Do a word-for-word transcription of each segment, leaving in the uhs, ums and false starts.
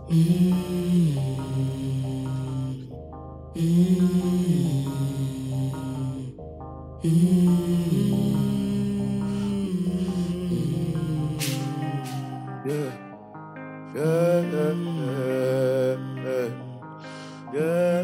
Mm, mm, mm, Yeah, yeah, yeah, yeah,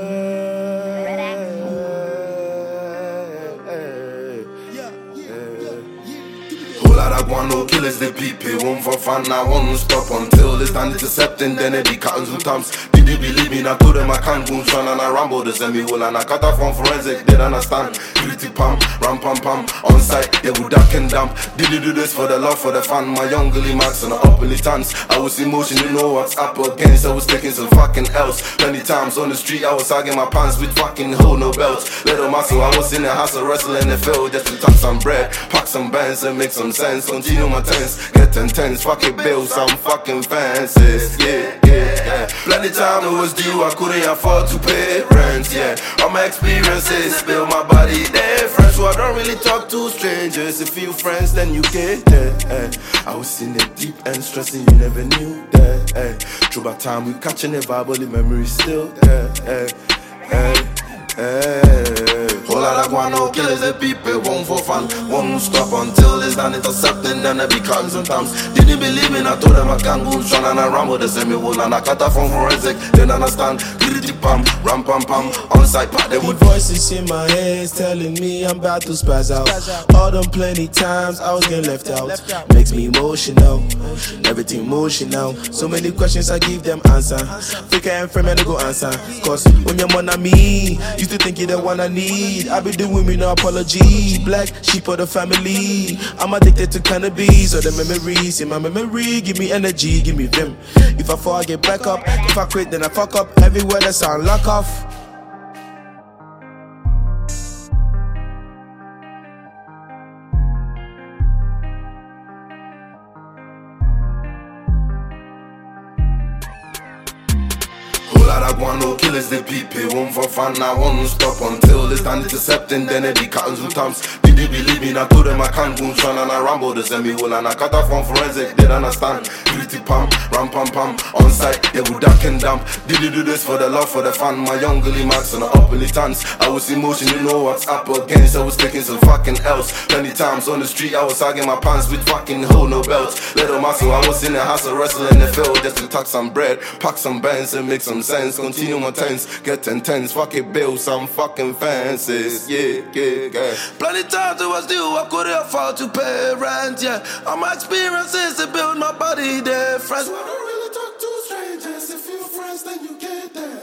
yeah, yeah. Whole lot of guano killers, they people one for fun, I won't stop until it's done intercepting, then it be cutting some thumbs. Did you believe me? I told them I can't boom son and I rambo the semi wall and I cut off from forensic, they don't understand. Gritty pump, ram pam pam, on site, they would duck and dump. Did you do this for the love, for the fun? My young gully max on the up in the tons. I was emotional, you know what's up against. I was taking some fucking else. Plenty times on the street, I was sagging my pants with fucking hole, no belts. Little muscle, I was in the house of wrestling the field just to tuck some bread, pack some bands and make some sense. Continue my tense, get intense, fuck it, build some fucking fences. Yeah, yeah, yeah. Plenty time it was due, I couldn't afford to pay rent. Yeah, all my experiences, build my body different. So I don't really talk to strangers. If you friends, then you get that. Eh. I was in the deep end, stressing, you never knew that. Eh. Through my time, we catching a vibe, the memory still there. Eh. Eh. Eh. Whole lot of guano killers, the people won't for fun, won't stop until it's done intercepting, then they be cutting sometimes. Didn't believe me, I told them I can't go strong and I ramble the semi wall and I cut off from forensic, didn't understand. Gritty pam, ram pam pam, on site part they would. Voices in my head telling me I'm about to spaz out. All them plenty times I was getting left out. Makes me emotional, everything emotional. So many questions I give them answer. Fake and frame and they go answer. Cause when you're on me, used to think you're the one I need. I be doing me no apology. Black sheep of the family. I'm addicted to cannabis or the memories in my memory. Give me energy, give me vim. If I fall, I get back up. If I quit, then I fuck up. Everywhere that sound lock off. Whole lot of guano killers, the people one for fun, I won't stop until it's done intercepting, then they be cutting some thumbs. Did you believe me? I told them I can't boom son and I rambo the semi wall and I cut off from forensic, they don't understand. Gritty pump, ram pam pam, on site, they would duck and dump. Did you do this for the love, for the fun? My young gully max on the up in the tons. I was emotional, you know what's up against. I was taking some fucking else. Plenty times on the street, I was sagging my pants with fucking hole, no belts. Little muscle, I was in the house of wrestling the field just to tuck some bread, pack some bands and make some sense. Continue my tense, get intense, fuck it, build some fucking fences. Yeah, yeah, yeah. Plenty times it was due, I couldn't afford to pay rent. Yeah, all my experiences to build my body different. So I don't really talk to strangers. If you're friends, then you get there.